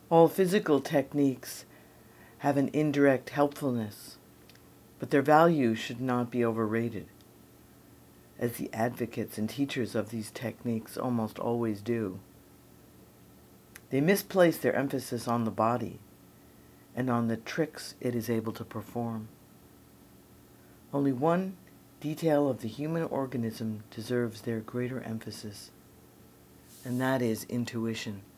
All physical techniques have an indirect helpfulness, but their value should not be overrated, as the advocates and teachers of these techniques almost always do. They misplace their emphasis on the body and on the tricks it is able to perform. Only one detail of the human organism deserves their greater emphasis, and that is intuition.